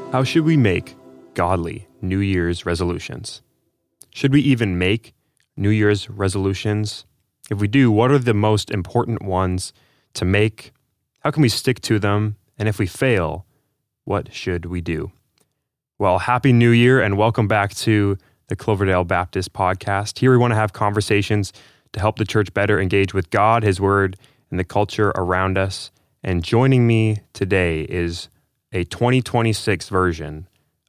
How should we make godly New Year's resolutions? Should we even make New Year's resolutions? If we do, what are the most important ones to make? How can we stick to them? And if we fail, what should we do? Well, Happy New Year and welcome back to the Cloverdale Baptist Podcast. Here we want to have conversations to help the church better engage with God, His Word, and the culture around us. And joining me today is a 2026 version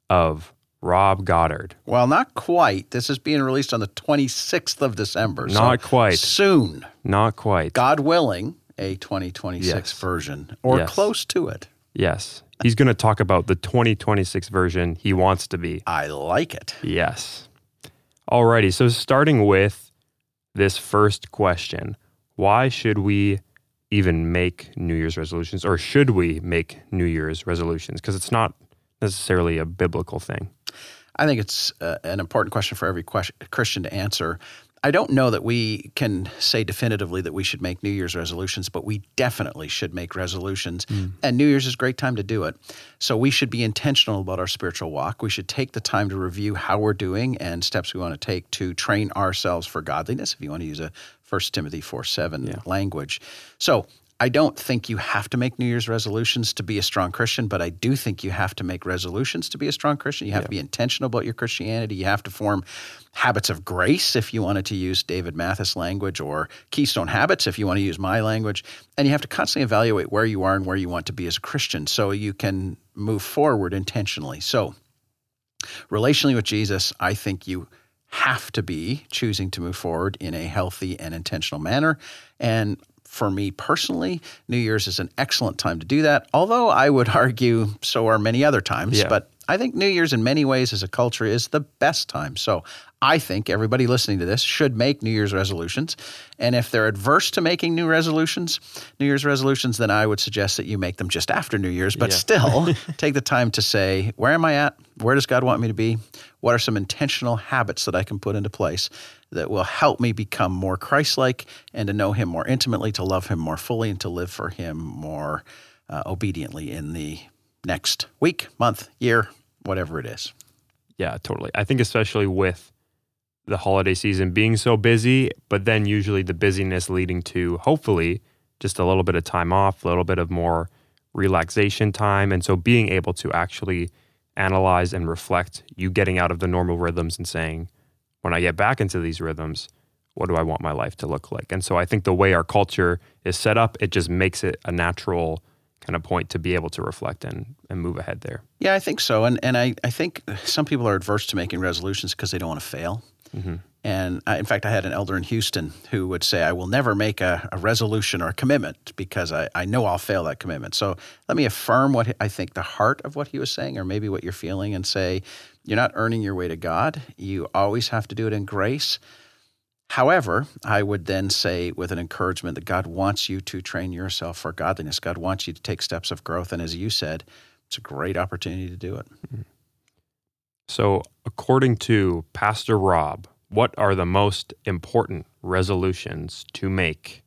of Rob Goddard. Well, not quite. This is being released on the 26th of December. Not quite. Soon. Not quite. God willing, a 2026 version, or close to it. Yes. He's going to talk about the 2026 version he wants to be. I like it. Yes. Alrighty, so starting with this first question, why should we even make New Year's resolutions, or should we make New Year's resolutions? Because it's not necessarily a biblical thing. I think it's an important question for every Christian to answer. I don't know that we can say definitively that we should make New Year's resolutions, but we definitely should make resolutions. And New Year's is a great time to do it. So we should be intentional about our spiritual walk. We should take the time to review how we're doing and steps we want to take to train ourselves for godliness, if you want to use a 1 Timothy 4:7 language. So I don't think you have to make New Year's resolutions to be a strong Christian, but I do think you have to make resolutions to be a strong Christian. You have to be intentional about your Christianity. You have to form habits of grace, if you wanted to use David Mathis language, or Keystone Habits, if you want to use my language. And you have to constantly evaluate where you are and where you want to be as a Christian so you can move forward intentionally. So relationally with Jesus, I think you have to be choosing to move forward in a healthy and intentional manner. And for me personally, New Year's is an excellent time to do that, although I would argue so are many other times. But I think New Year's in many ways as a culture is the best time. So I think everybody listening to this should make New Year's resolutions. And if they're adverse to making New Year's resolutions, then I would suggest that you make them just after New Year's, but still take the time to say, where am I at? Where does God want me to be? What are some intentional habits that I can put into place that will help me become more Christ-like and to know Him more intimately, to love Him more fully, and to live for Him more obediently in the next week, month, year, whatever it is. Yeah, totally. I think especially with the holiday season being so busy, but then usually the busyness leading to hopefully just a little bit of time off, a little bit of more relaxation time. And so being able to actually analyze and reflect, you getting out of the normal rhythms and saying, when I get back into these rhythms, what do I want my life to look like? And so I think the way our culture is set up, it just makes it a natural kind of point to be able to reflect and move ahead there. Yeah, I think so. And I think some people are adverse to making resolutions because they don't want to fail. Mm-hmm. And in fact, I had an elder in Houston who would say, I will never make a resolution or a commitment because I know I'll fail that commitment. So let me affirm what I think the heart of what he was saying, or maybe what you're feeling, and say, you're not earning your way to God. You always have to do it in grace. However, I would then say with an encouragement that God wants you to train yourself for godliness. God wants you to take steps of growth. And as you said, it's a great opportunity to do it. Mm-hmm. So according to Pastor Rob, what are the most important resolutions to make?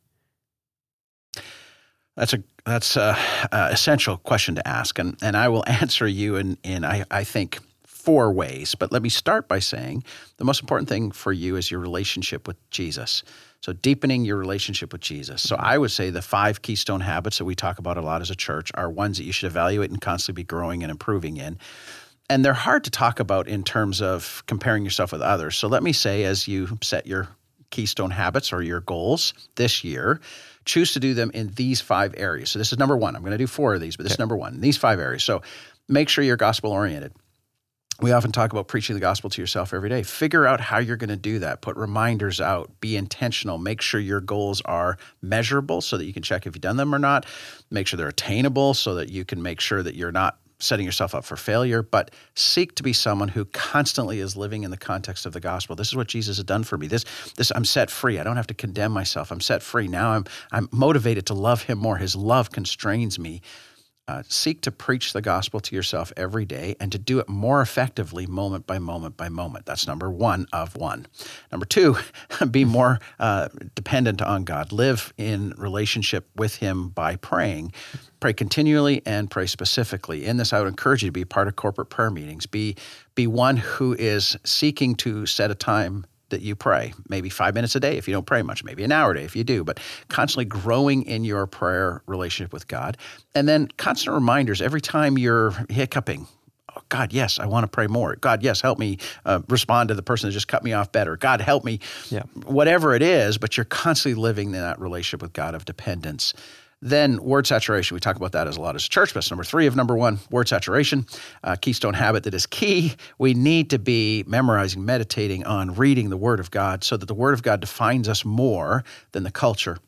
That's a essential question to ask. And I will answer you in I think, 4 ways. But let me start by saying the most important thing for you is your relationship with Jesus. So deepening your relationship with Jesus. So I would say the 5 keystone habits that we talk about a lot as a church are ones that you should evaluate and constantly be growing and improving in. And they're hard to talk about in terms of comparing yourself with others. So let me say, as you set your keystone habits or your goals this year, choose to do them in these 5 areas. So this is number 1. I'm going to do 4 of these, but this is number 1, these 5 areas. So make sure you're gospel-oriented. We often talk about preaching the gospel to yourself every day. Figure out how you're going to do that. Put reminders out. Be intentional. Make sure your goals are measurable so that you can check if you've done them or not. Make sure they're attainable so that you can make sure that you're not setting yourself up for failure, but seek to be someone who constantly is living in the context of the gospel. This is what Jesus has done for me. This I'm set free. I don't have to condemn myself. I'm set free. Now I'm motivated to love Him more. His love constrains me. seek to preach the gospel to yourself every day and to do it more effectively moment by moment by moment. That's number one of one. Number two, be more dependent on God. Live in relationship with Him by praying. Pray continually and pray specifically. In this, I would encourage you to be part of corporate prayer meetings. Be one who is seeking to set a time that you pray, maybe 5 minutes a day if you don't pray much, maybe an hour a day if you do, but constantly growing in your prayer relationship with God. And then constant reminders every time you're hiccuping. Oh, God, yes, I want to pray more. God, yes, help me respond to the person that just cut me off better. God, help me. Yeah. Whatever it is, but you're constantly living in that relationship with God of dependence. Then word saturation. We talk about that as a lot as a church. That's number 3 of number 1, word saturation. Keystone habit that is key. We need to be memorizing, meditating on reading the Word of God so that the Word of God defines us more than the culture.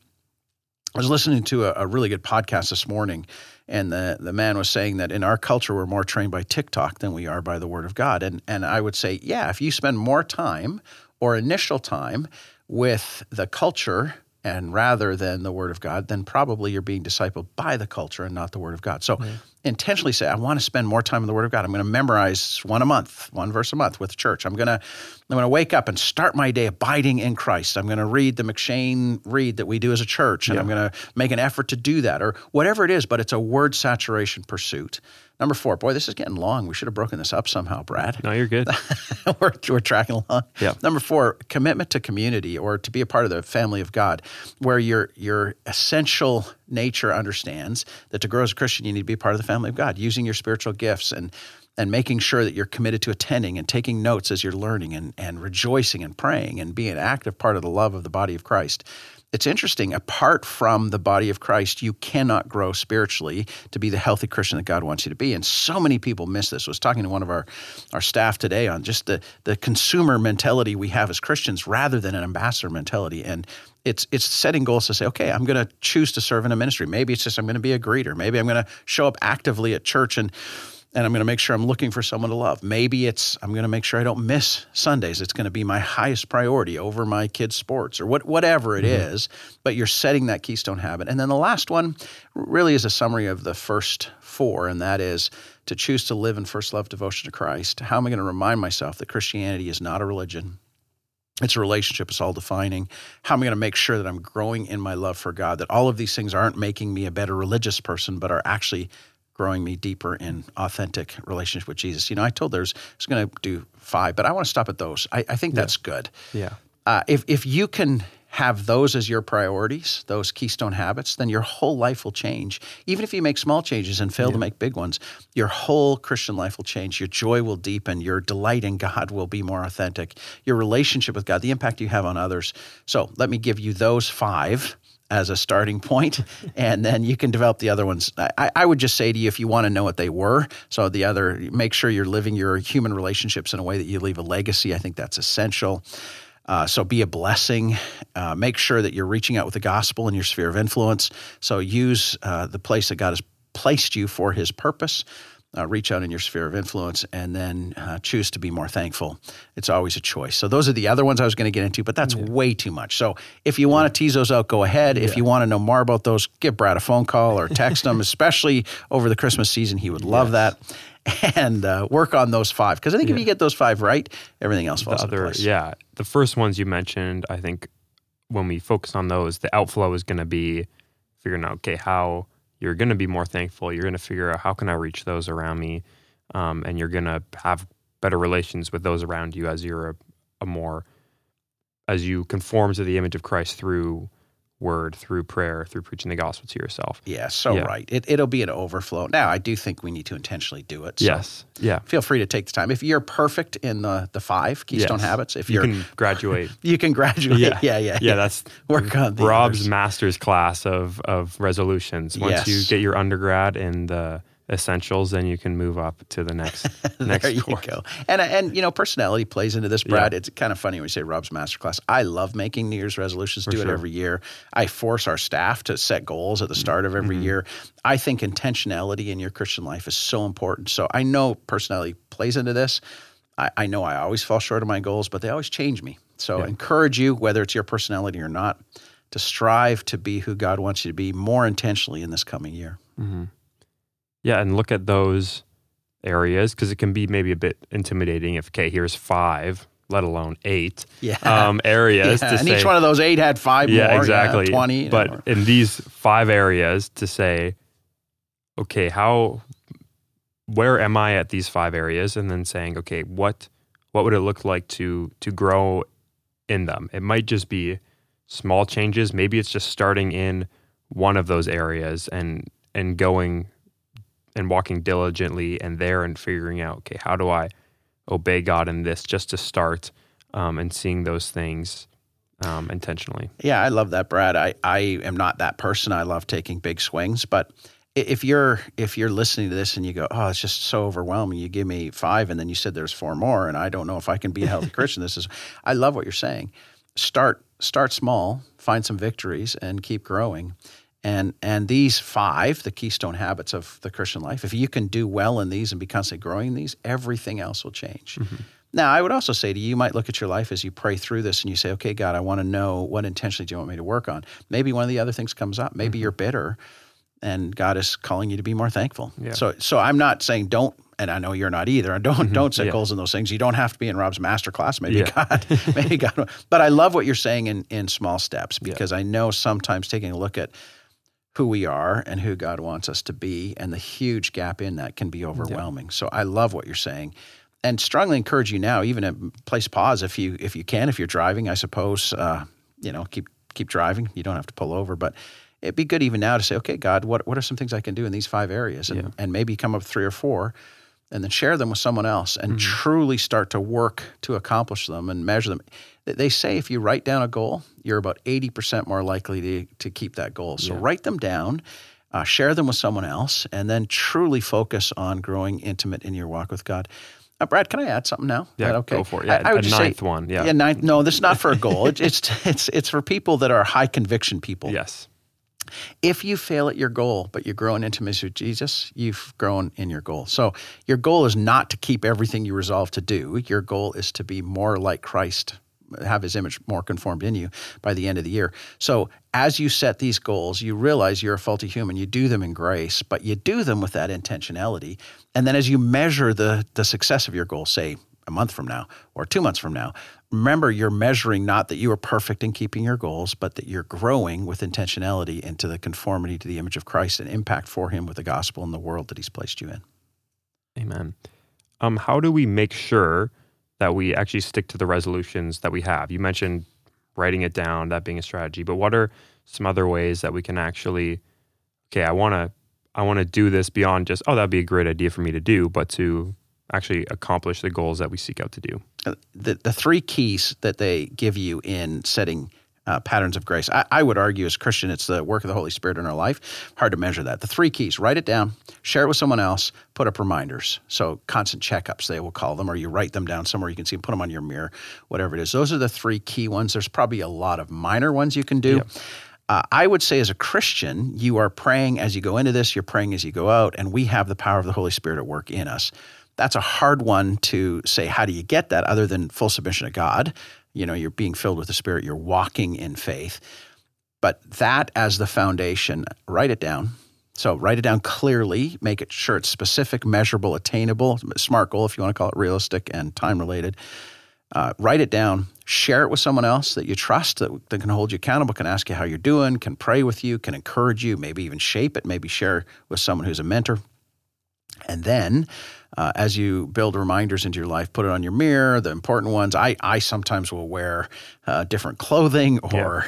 I was listening to a really good podcast this morning, and the man was saying that in our culture, we're more trained by TikTok than we are by the Word of God. And I would say, yeah, if you spend more time or initial time with the culture and rather than the Word of God, then probably you're being discipled by the culture and not the Word of God. So intentionally say, I want to spend more time in the Word of God. I'm going to memorize one verse a month with church. I'm going to wake up and start my day abiding in Christ. I'm going to read the McShane read that we do as a church, and I'm going to make an effort to do that, or whatever it is, but it's a word saturation pursuit. Number 4, boy, this is getting long. We should have broken this up somehow, Brad. No, you're good. We're tracking along. Yep. Number 4, commitment to community or to be a part of the family of God, where your essential nature understands that to grow as a Christian, you need to be part of the family of God, using your spiritual gifts and making sure that you're committed to attending and taking notes as you're learning and rejoicing and praying and being an active part of the love of the body of Christ. It's interesting, apart from the body of Christ, you cannot grow spiritually to be the healthy Christian that God wants you to be. And so many people miss this. I was talking to one of our staff today on just the consumer mentality we have as Christians rather than an ambassador mentality. And it's setting goals to say, okay, I'm going to choose to serve in a ministry. Maybe it's just I'm going to be a greeter. Maybe I'm going to show up actively at church and I'm going to make sure I'm looking for someone to love. Maybe I'm going to make sure I don't miss Sundays. It's going to be my highest priority over my kids' sports or whatever it is, but you're setting that keystone habit. And then the last one really is a summary of the first 4, and that is to choose to live in first love devotion to Christ. How am I going to remind myself that Christianity is not a religion? It's a relationship. It's all defining. How am I going to make sure that I'm growing in my love for God, that all of these things aren't making me a better religious person, but are actually growing me deeper in authentic relationship with Jesus. I told I was going to do 5, but I want to stop at those. I think that's good. Yeah. If you can have those as your priorities, those keystone habits, then your whole life will change. Even if you make small changes and fail to make big ones, your whole Christian life will change. Your joy will deepen. Your delight in God will be more authentic. Your relationship with God, the impact you have on others. So let me give you those 5 as a starting point, and then you can develop the other ones. I would just say to you, if you want to know what they were, so make sure you're living your human relationships in a way that you leave a legacy. I think that's essential. So be a blessing. Make sure that you're reaching out with the gospel in your sphere of influence. So use the place that God has placed you for His purpose. Reach out in your sphere of influence, and then choose to be more thankful. It's always a choice. So those are the other ones I was going to get into, but that's way too much. So if you want to tease those out, go ahead. If you want to know more about those, give Brad a phone call or text him, especially over the Christmas season. He would love that. And work on those 5. Because I think if you get those 5 right, everything else falls into place. Yeah. The first ones you mentioned, I think when we focus on those, the outflow is going to be figuring out, okay, how you're going to be more thankful. You're going to figure out how can I reach those around me, and you're going to have better relations with those around you as you're as you conform to the image of Christ through word, through prayer, through preaching the gospel to yourself. Yeah, right. It'll be an overflow. Now, I do think we need to intentionally do it. So yes. Yeah. Feel free to take the time. If you're perfect in the 5 keystone habits, if you can graduate. You can graduate. Yeah. That's work on the Rob's others. Master's class of resolutions. Once you get your undergrad in the essentials, then you can move up to the next there you course. Go. And personality plays into this, Brad. It's kind of funny when you say Rob's Masterclass. I love making New Year's resolutions, do it every year. I force our staff to set goals at the start of every year. I think intentionality in your Christian life is so important. So I know personality plays into this. I know I always fall short of my goals, but they always change me. So I encourage you, whether it's your personality or not, to strive to be who God wants you to be more intentionally in this coming year. Yeah, and look at those areas, because it can be maybe a bit intimidating if, okay, here's 5, let alone 8 areas to and say. Each one of those 8 had 5 more. Exactly. 20. But in these 5 areas to say, okay, where am I at these 5 areas? And then saying, okay, what would it look like to grow in them? It might just be small changes. Maybe it's just starting in one of those areas and going and walking diligently and figuring out, okay, how do I obey God in this, just to start, and seeing those things intentionally. Yeah, I love that, Brad. I am not that person. I love taking big swings, but if you're listening to this and you go, oh, it's just so overwhelming, you give me 5 and then you said there's 4 more and I don't know if I can be a healthy Christian. I love what you're saying. Start small, find some victories and keep growing. And these 5, the keystone habits of the Christian life, if you can do well in these and be constantly growing in these, everything else will change. Mm-hmm. Now, I would also say to you, you might look at your life as you pray through this and you say, okay, God, I want to know what intentionally do you want me to work on? Maybe one of the other things comes up. Maybe you're bitter and God is calling you to be more thankful. Yeah. So I'm not saying don't, and I know you're not either, and don't set goals in those things. You don't have to be in Rob's masterclass. Maybe God, but I love what you're saying in small steps, because I know sometimes taking a look at who we are and who God wants us to be and the huge gap in that can be overwhelming. Yeah. So I love what you're saying. And strongly encourage you now, even at place pause if you can, if you're driving, I suppose, keep driving. You don't have to pull over, but it'd be good even now to say, okay, God, what are some things I can do in these 5 areas? And maybe come up with 3 or 4 and then share them with someone else and truly start to work to accomplish them and measure them. They say if you write down a goal, you're about 80% more likely to keep that goal. So write them down, share them with someone else, and then truly focus on growing intimate in your walk with God. Brad, can I add something now? Yeah, okay? Go for it. Yeah, I would a ninth one. Yeah, ninth. No, this is not for a goal. It's for people that are high conviction people. Yes. If you fail at your goal, but you grow in intimacy with Jesus, you've grown in your goal. So your goal is not to keep everything you resolve to do. Your goal is to be more like Christ, have his image more conformed in you by the end of the year. So as you set these goals, you realize you're a faulty human. You do them in grace, but you do them with that intentionality. And then as you measure the success of your goal, say a month from now or 2 months from now, remember you're measuring not that you are perfect in keeping your goals, but that you're growing with intentionality into the conformity to the image of Christ and impact for him with the gospel in the world that he's placed you in. Amen. How do we make sure that we actually stick to the resolutions that we have? You mentioned writing it down, that being a strategy, but what are some other ways that we can actually, okay, I want to do this beyond just, oh, that'd be a great idea for me to do, but to actually accomplish the goals that we seek out to do? The 3 keys that they give you in setting patterns of grace. I would argue as a Christian, it's the work of the Holy Spirit in our life. Hard to measure that. The 3 keys: write it down, share it with someone else, put up reminders. So constant checkups, they will call them, or you write them down somewhere you can see them, put them on your mirror, whatever it is. Those are the 3 key ones. There's probably a lot of minor ones you can do. Yep. I would say as a Christian, you are praying as you go into this, you're praying as you go out, and we have the power of the Holy Spirit at work in us. That's a hard one to say, how do you get that other than full submission to God? You're being filled with the Spirit, you're walking in faith. But that as the foundation, write it down. So write it down clearly, make it sure it's specific, measurable, attainable, SMART goal if you want to call it, realistic and time-related. Write it down, share it with someone else that you trust, that can hold you accountable, can ask you how you're doing, can pray with you, can encourage you, maybe even shape it, maybe share with someone who's a mentor. And then as you build reminders into your life, put it on your mirror, the important ones. I sometimes will wear different clothing or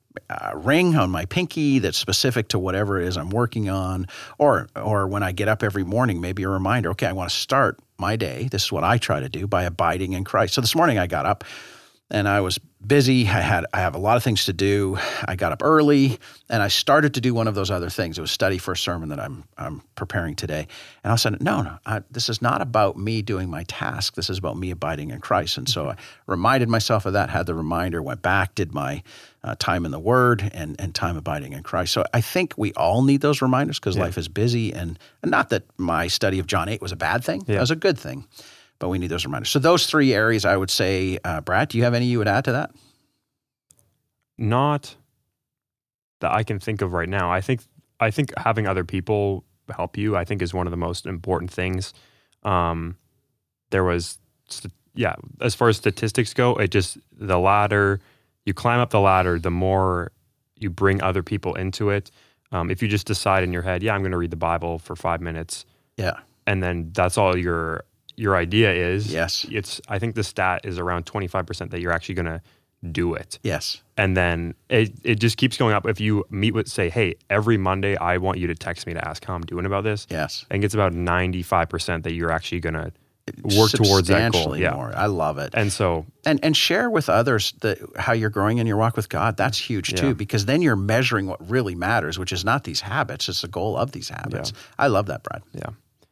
a ring on my pinky that's specific to whatever it is I'm working on. Or when I get up every morning, maybe a reminder, okay, I want to start my day. This is what I try to do by abiding in Christ. So this morning I got up and I was busy. I have a lot of things to do. I got up early and I started to do one of those other things. It was study for a sermon that I'm preparing today. And I said, no, this is not about me doing my task. This is about me abiding in Christ. And so I reminded myself of that, had the reminder, went back, did my time in the Word and time abiding in Christ. So I think we all need those reminders because life is busy. And not that my study of John 8 was a bad thing. It was a good thing. But we need those reminders. So those 3 areas, I would say, Brad, do you have any you would add to that? Not that I can think of right now. I think having other people help you, I think is one of the most important things. There was, as far as statistics go, the ladder, you climb up the ladder, the more you bring other people into it. If you just decide in your head, I'm going to read the Bible for 5 minutes. Yeah. And then that's all your idea is. Yes. I think the stat is around 25% that you're actually going to do it. Yes. And then it just keeps going up. If you say, hey, every Monday I want you to text me to ask how I'm doing about this. Yes. I think it's about 95% that you're actually going to work towards that goal. Yeah. More. I love it. And so and share with others how you're growing in your walk with God. That's huge too, because then you're measuring what really matters, which is not these habits, it's the goal of these habits. Yeah. I love that, Brad. Yeah.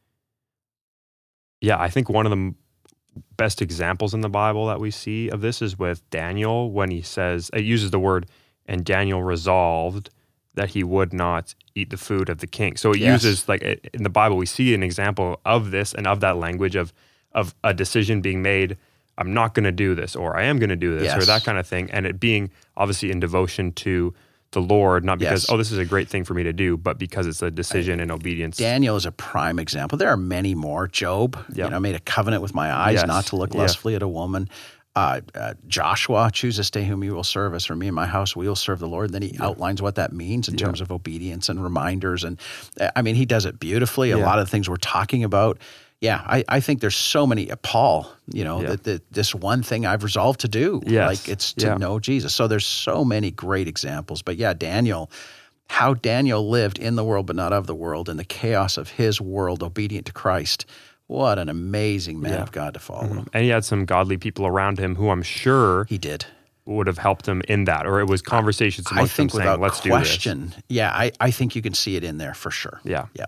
Yeah, I think one of the best examples in the Bible that we see of this is with Daniel, when he says, it uses the word, and Daniel resolved that he would not eat the food of the king. So it uses, like in the Bible, we see an example of this and of that language of a decision being made, I'm not going to do this, or I am going to do this, or that kind of thing. And it being obviously in devotion to the Lord, not because, this is a great thing for me to do, but because it's a decision and obedience. Daniel is a prime example. There are many more. Job, made a covenant with my eyes not to look lustfully at a woman. Joshua, choose this day whom you will serve us, for me and my house, we will serve the Lord. Then he outlines what that means in terms of obedience and reminders. And I mean, he does it beautifully. A lot of the things we're talking about. Yeah, I think there's so many. Paul, that this one thing I've resolved to do, like it's to know Jesus. So there's so many great examples. But Daniel, how Daniel lived in the world but not of the world, in the chaos of his world, obedient to Christ. What an amazing man of God to follow. Mm-hmm. And he had some godly people around him who I'm sure he did would have helped him in that, or it was conversations amongst them saying, let's do this. Yeah, I think you can see it in there for sure. Yeah. Yeah.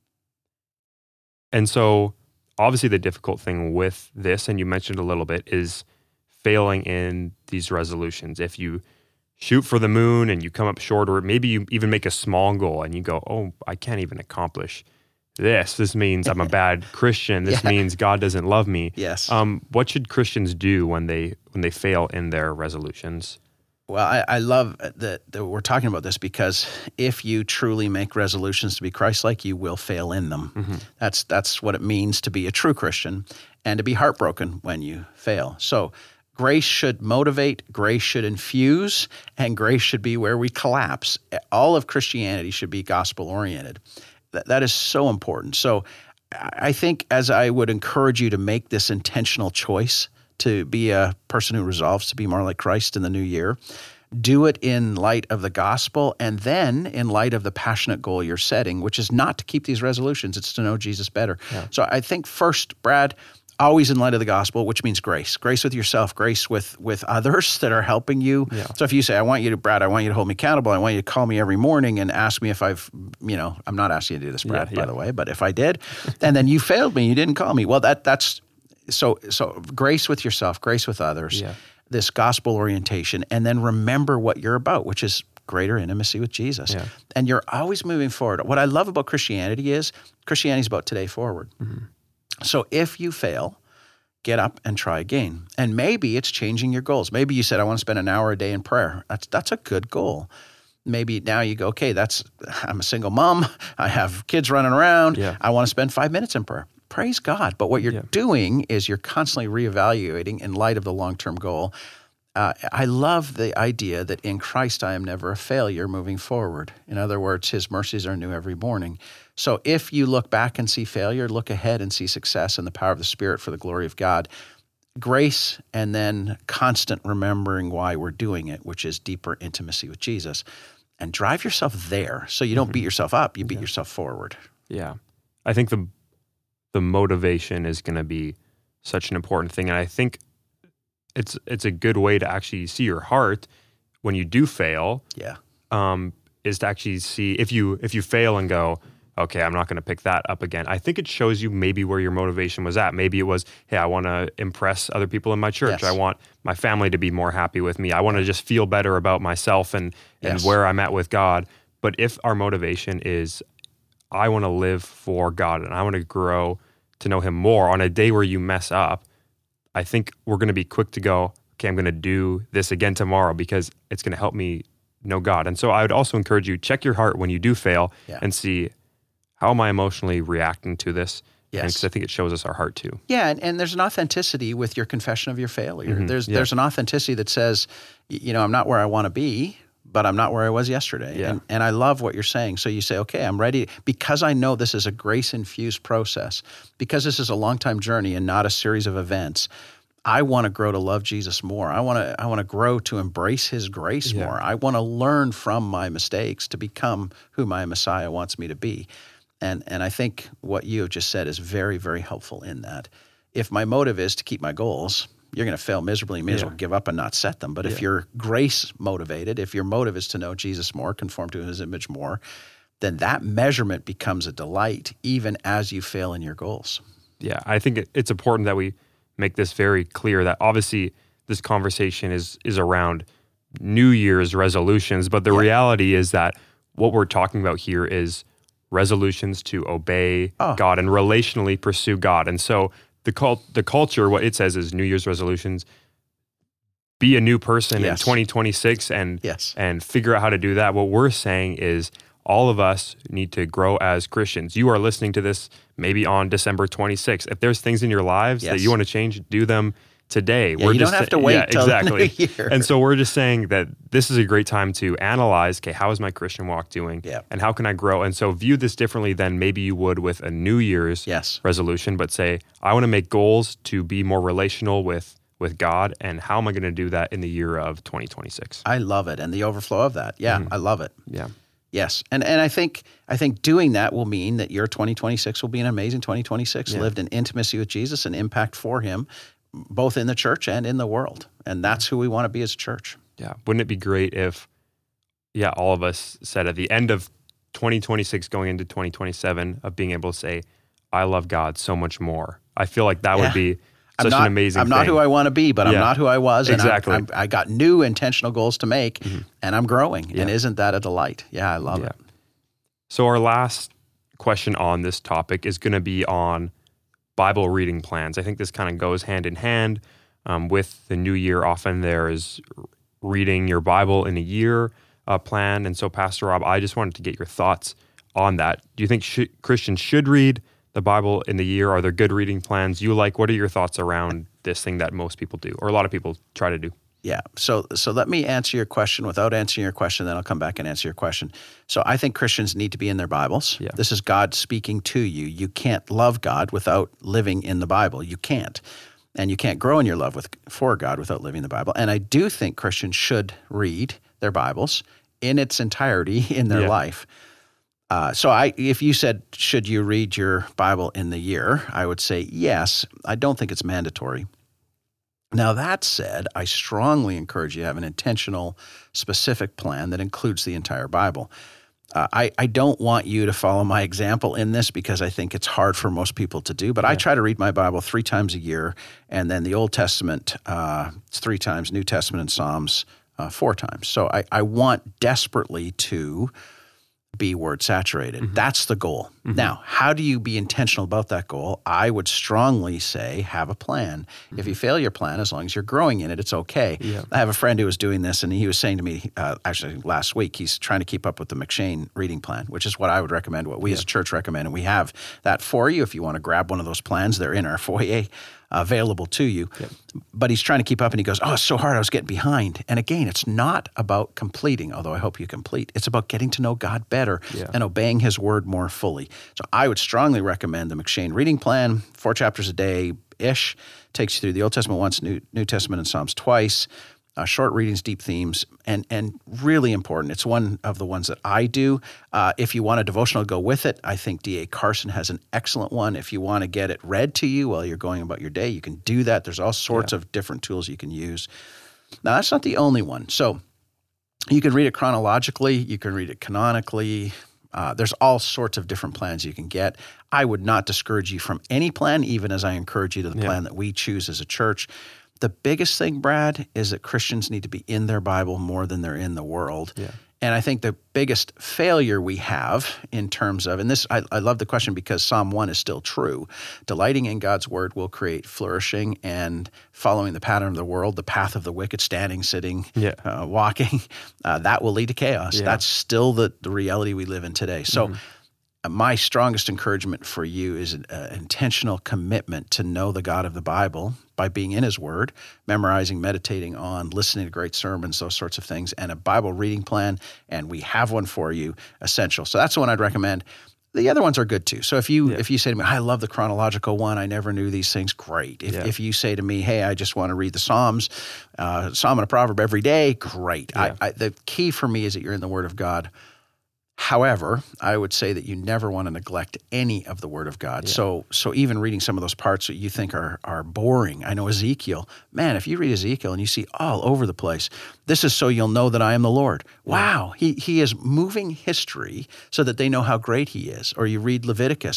And so obviously the difficult thing with this, and you mentioned a little bit, is failing in these resolutions. If you shoot for the moon and you come up short, or maybe you even make a small goal and you go, oh, I can't even accomplish this. This means I'm a bad Christian. This means God doesn't love me. Yes. What should Christians do when they fail in their resolutions? Well, I love that we're talking about this, because if you truly make resolutions to be Christ-like, you will fail in them. Mm-hmm. That's what it means to be a true Christian, and to be heartbroken when you fail. So grace should motivate, grace should infuse, and grace should be where we collapse. All of Christianity should be gospel-oriented. That is so important. So I think, as I would encourage you to make this intentional choice to be a person who resolves to be more like Christ in the new year, do it in light of the gospel, and then in light of the passionate goal you're setting, which is not to keep these resolutions, it's to know Jesus better. Yeah. So I think first, Brad, always in light of the gospel, which means grace. Grace with yourself, grace with others that are helping you. Yeah. So if you say, Brad, I want you to hold me accountable. I want you to call me every morning and ask me if I'm not asking you to do this, Brad, by the way, but if I did, and then you failed me, you didn't call me. Well, that's so grace with yourself, grace with others, this gospel orientation, and then remember what you're about, which is greater intimacy with Jesus. Yeah. And you're always moving forward. What I love about Christianity is about today forward. Mm-hmm. So if you fail, get up and try again. And maybe it's changing your goals. Maybe you said, I want to spend an hour a day in prayer. That's a good goal. Maybe now you go, okay, I'm a single mom. I have kids running around. Yeah. I want to spend 5 minutes in prayer. Praise God. But what you're doing is you're constantly reevaluating in light of the long-term goal. I love the idea that in Christ I am never a failure moving forward. In other words, his mercies are new every morning. So if you look back and see failure, look ahead and see success and the power of the Spirit for the glory of God. Grace, and then constant remembering why we're doing it, which is deeper intimacy with Jesus. And drive yourself there so you don't beat yourself up, you beat yourself forward. Yeah. I think the motivation is going to be such an important thing. And I think it's a good way to actually see your heart when you do fail. Yeah. Is to actually see if you fail and go, okay, I'm not going to pick that up again. I think it shows you maybe where your motivation was at. Maybe it was, hey, I want to impress other people in my church. Yes. I want my family to be more happy with me. I want to just feel better about myself and where I'm at with God. But if our motivation is, I want to live for God and I want to grow to know him more on a day where you mess up, I think we're going to be quick to go, okay, I'm going to do this again tomorrow because it's going to help me know God. And so I would also encourage you, check your heart when you do fail and see, how am I emotionally reacting to this? Yes. Because I think it shows us our heart too. Yeah, and there's an authenticity with your confession of your failure. There's an authenticity that says, I'm not where I want to be, but I'm not where I was yesterday. Yeah. And I love what you're saying. So you say, okay, I'm ready, because I know this is a grace-infused process, because this is a long-time journey and not a series of events. I want to grow to love Jesus more. I want to grow to embrace his grace more. I want to learn from my mistakes to become who my Messiah wants me to be. And I think what you have just said is very, very helpful in that. If my motive is to keep my goals, you're going to fail miserably. You may as well give up and not set them. But if you're grace motivated, if your motive is to know Jesus more, conform to his image more, then that measurement becomes a delight even as you fail in your goals. Yeah, I think it's important that we make this very clear that obviously this conversation is around New Year's resolutions, but the reality is that what we're talking about here is resolutions to obey God and relationally pursue God. And so the culture, what it says is New Year's resolutions, be a new person in 2026 and figure out how to do that. What we're saying is all of us need to grow as Christians. You are listening to this maybe on December 26th. If there's things in your lives that you want to change, do them today. You don't have to wait till the new year. And so we're just saying that this is a great time to analyze, okay, how is my Christian walk doing? Yeah. And how can I grow? And so view this differently than maybe you would with a New Year's resolution, but say, I want to make goals to be more relational with God, and how am I going to do that in the year of 2026? I love it, and the overflow of that. Yeah, I love it. Yeah. Yes, and I think doing that will mean that your 2026 will be an amazing 2026, lived in intimacy with Jesus and impact for him, both in the church and in the world. And that's who we want to be as a church. Yeah. Wouldn't it be great if, all of us said at the end of 2026 going into 2027 of being able to say, I love God so much more. I feel like that would be such an amazing thing. I'm not who I want to be, but I'm not who I was. And exactly. I got new intentional goals to make, and I'm growing. Yeah. And isn't that a delight? Yeah, I love it. So our last question on this topic is going to be on Bible reading plans. I think this kind of goes hand in hand with the new year. Often there is reading your Bible in a year plan. And so, Pastor Rob, I just wanted to get your thoughts on that. Do you think Christians should read the Bible in the year? Are there good reading plans you like? What are your thoughts around this thing that most people do, or a lot of people try to do? Yeah. So let me answer your question without answering your question, then I'll come back and answer your question. So I think Christians need to be in their Bibles. Yeah. This is God speaking to you. You can't love God without living in the Bible. You can't. And you can't grow in your love for God without living the Bible. And I do think Christians should read their Bibles in its entirety in their life. If you said, should you read your Bible in the year, I would say yes. I don't think it's mandatory. Now, that said, I strongly encourage you to have an intentional, specific plan that includes the entire Bible. I don't want you to follow my example in this because I think it's hard for most people to do, but I try to read my Bible 3 times a year, and then the Old Testament 3 times, New Testament and Psalms 4 times. So I want desperately to be word saturated. That's the goal. Now, how do you be intentional about that goal? I would strongly say have a plan. If you fail your plan, as long as you're growing in it, it's okay. I have a friend who was doing this, and he was saying to me, actually last week, he's trying to keep up with the McShane reading plan, which is what I would recommend, what we as a church recommend. And we have that for you. If you want to grab one of those plans, they're in our foyer, available to you. But he's trying to keep up, and he goes, it's so hard, I was getting behind. And again, it's not about completing, although I hope you complete. It's about getting to know God better and obeying his word more fully. So I would strongly recommend the McShane reading plan, 4 chapters a day-ish, takes you through the Old Testament once, New Testament and Psalms twice, short readings, deep themes, and really important. It's one of the ones that I do. If you want a devotional to go with it, I think D.A. Carson has an excellent one. If you want to get it read to you while you're going about your day, you can do that. There's all sorts of different tools you can use. Now, that's not the only one. So you can read it chronologically. You can read it canonically. There's all sorts of different plans you can get. I would not discourage you from any plan, even as I encourage you to the plan that we choose as a church. The biggest thing, Brad, is that Christians need to be in their Bible more than they're in the world. And I think the biggest failure we have in terms of, and this, I love the question because Psalm 1 is still true. Delighting in God's word will create flourishing, and following the pattern of the world, the path of the wicked, standing, sitting, walking, that will lead to chaos. That's still the reality we live in today. So my strongest encouragement for you is an intentional commitment to know the God of the Bible by being in His Word, memorizing, meditating on, listening to great sermons, those sorts of things, and a Bible reading plan, and we have one for you, essential. So that's the one I'd recommend. The other ones are good too. So if you say to me, I love the chronological one, I never knew these things, great. If you say to me, hey, I just want to read the Psalms, Psalm and a proverb every day, great. Yeah. The key for me is that you're in the Word of God. However, I would say that you never want to neglect any of the Word of God. Yeah. So even reading some of those parts that you think are boring. I know Ezekiel. Man, if you read Ezekiel and you see all over the place, this is so you'll know that I am the Lord. Wow, he is moving history so that they know how great He is. Or you read Leviticus.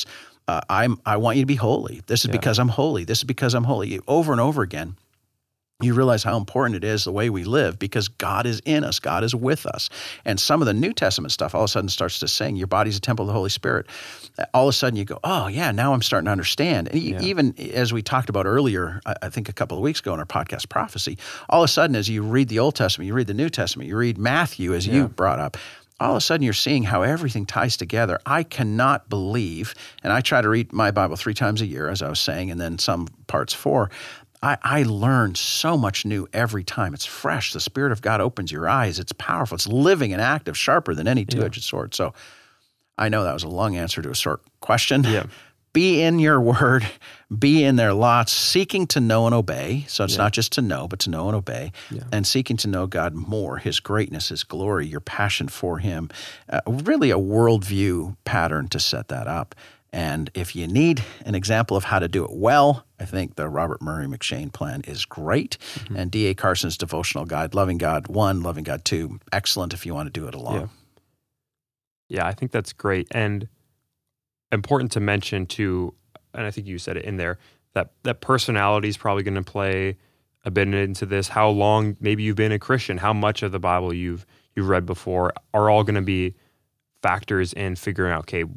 I want you to be holy. This is because I'm holy. This is because I'm holy. Over and over again. You realize how important it is the way we live because God is in us. God is with us. And some of the New Testament stuff all of a sudden starts to sing, your body's a temple of the Holy Spirit. All of a sudden you go, oh yeah, now I'm starting to understand. And even as we talked about earlier, I think a couple of weeks ago in our podcast Prophecy, all of a sudden as you read the Old Testament, you read the New Testament, you read Matthew as you brought up, all of a sudden you're seeing how everything ties together. I cannot believe, and I try to read my Bible 3 times a year, as I was saying, and then some parts 4, I learn so much new every time. It's fresh. The Spirit of God opens your eyes. It's powerful. It's living and active, sharper than any two-edged sword. So I know that was a long answer to a short question. Yeah. Be in your Word. Be in there lots, seeking to know and obey. So it's not just to know, but to know and obey. Yeah. And seeking to know God more, His greatness, His glory, your passion for Him. Really a worldview pattern to set that up. And if you need an example of how to do it well, I think the Robert Murray McCheyne plan is great. Mm-hmm. And D.A. Carson's devotional guide, Loving God 1, Loving God 2, excellent if you want to do it alone. Yeah, I think that's great. And important to mention too, and I think you said it in there, that personality is probably going to play a bit into this. How long maybe you've been a Christian, how much of the Bible you've read before are all going to be factors in figuring out, okay,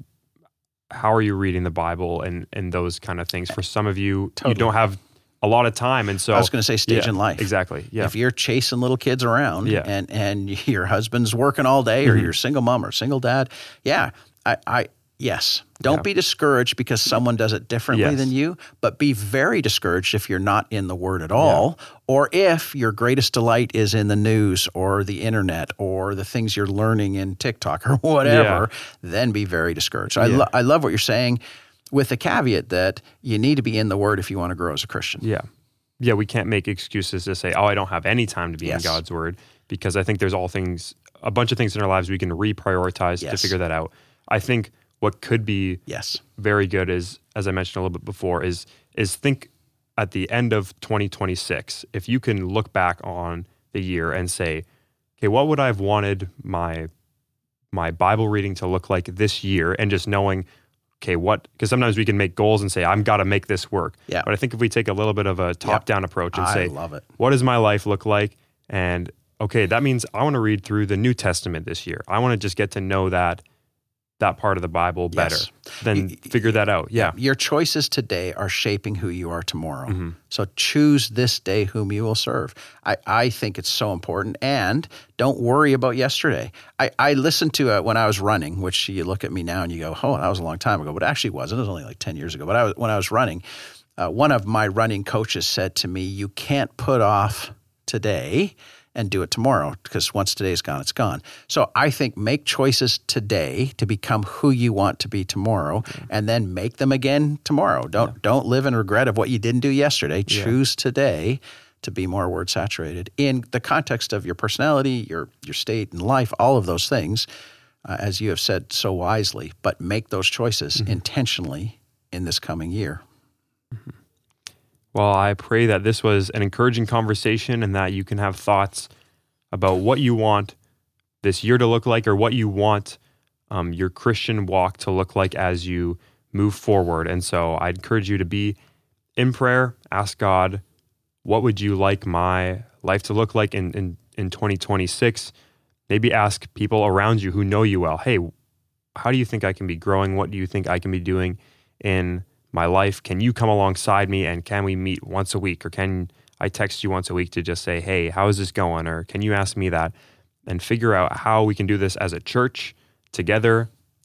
how are you reading the Bible and those kind of things. For some of you, you don't have a lot of time. And so I was going to say stage in life. Exactly. Yeah. If you're chasing little kids around and your husband's working all day or you're a single mom or single dad, yes. Don't be discouraged because someone does it differently than you, but be very discouraged if you're not in the Word at all, or if your greatest delight is in the news or the internet or the things you're learning in TikTok or whatever, then be very discouraged. So I love what you're saying with the caveat that you need to be in the Word if you want to grow as a Christian. Yeah. Yeah, we can't make excuses to say, oh, I don't have any time to be in God's Word, because I think there's a bunch of things in our lives we can reprioritize to figure that out. I think what could be very good is, as I mentioned a little bit before, is think at the end of 2026, if you can look back on the year and say, okay, what would I have wanted my Bible reading to look like this year? And just knowing, okay, because sometimes we can make goals and say, I've got to make this work. Yeah. But I think if we take a little bit of a top-down approach and say, what does my life look like? And okay, that means I want to read through the New Testament this year. I want to just get to know that part of the Bible better, then figure that out. Yeah. Your choices today are shaping who you are tomorrow. Mm-hmm. So choose this day whom you will serve. I think it's so important. And don't worry about yesterday. I listened to when I was running, which you look at me now and you go, oh, that was a long time ago. But actually it wasn't. It was only like 10 years ago. But when I was running, one of my running coaches said to me, you can't put off today and do it tomorrow, because once today's gone, it's gone. So I think make choices today to become who you want to be tomorrow, and then make them again tomorrow. Don't live in regret of what you didn't do yesterday. Choose today to be more word saturated in the context of your personality, your state in life, all of those things, as you have said so wisely. But make those choices intentionally in this coming year. Mm-hmm. Well, I pray that this was an encouraging conversation and that you can have thoughts about what you want this year to look like, or what you want your Christian walk to look like as you move forward. And so I encourage you to be in prayer, ask God, what would you like my life to look like in 2026? Maybe ask people around you who know you well, hey, how do you think I can be growing? What do you think I can be doing in my life? Can you come alongside me, and can we meet once a week? Or can I text you once a week to just say, hey, how is this going? Or can you ask me that? And figure out how we can do this as a church together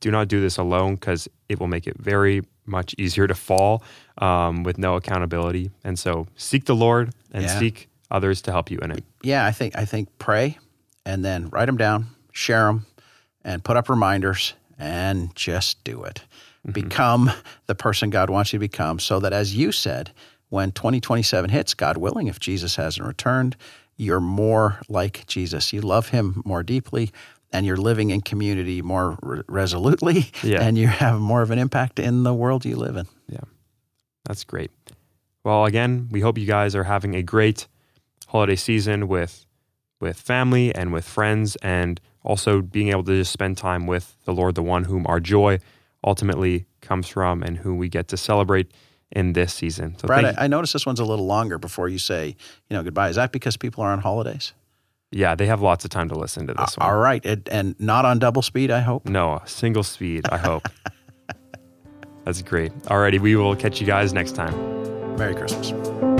do not do this alone because it will make it very much easier to fall with no accountability. And so seek the Lord and seek others to help you in it. Yeah, I think pray and then write them down, share them, and put up reminders and just do it. Mm-hmm. Become the person God wants you to become so that, as you said, when 2027 hits, God willing, if Jesus hasn't returned, you're more like Jesus. You love him more deeply, and you're living in community more resolutely, and you have more of an impact in the world you live in. Yeah, that's great. Well, again, we hope you guys are having a great holiday season with family and with friends, and also being able to just spend time with the Lord, the one whom our joy ultimately comes from and who we get to celebrate in this season. So Brad, I noticed this one's a little longer before you say, goodbye. Is that because people are on holidays? Yeah, they have lots of time to listen to this one. All right. And not on double speed, I hope? No, single speed, I hope. That's great. Alrighty, we will catch you guys next time. Merry Christmas.